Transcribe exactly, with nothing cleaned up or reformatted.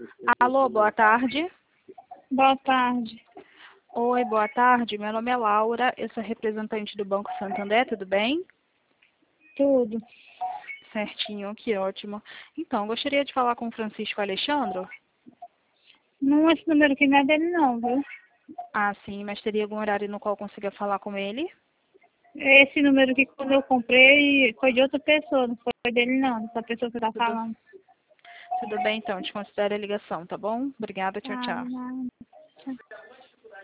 Alô, boa tarde. Boa tarde. Oi, boa tarde. Meu nome é Laura, eu sou representante do Banco Santander, tudo bem? Tudo. Certinho, que ótimo. Então, gostaria de falar com o Francisco Alexandre? Não, esse número aqui não é dele não, viu? Ah, sim, mas teria algum horário no qual eu consiga falar com ele? Esse número aqui, quando eu comprei, foi de outra pessoa, não foi dele não, dessa pessoa que você tá Tudo, falando. tudo bem, então, te considero a ligação, tá bom? Obrigada, tchau, Ah, tchau. não.